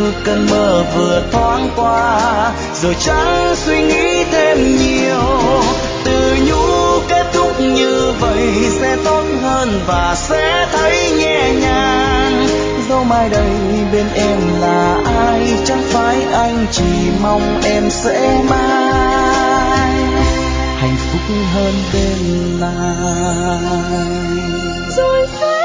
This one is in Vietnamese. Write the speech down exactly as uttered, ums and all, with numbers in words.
cơn mơ vừa thoáng qua, rồi chẳng suy nghĩ thêm nhiều. Từ nhũ kết thúc như vậy sẽ tốt hơn và sẽ thấy nhẹ nhàng. Dẫu mai đây bên em là ai, chẳng phải anh chỉ mong em sẽ mãi hạnh phúc hơn bên này. Rồi sẽ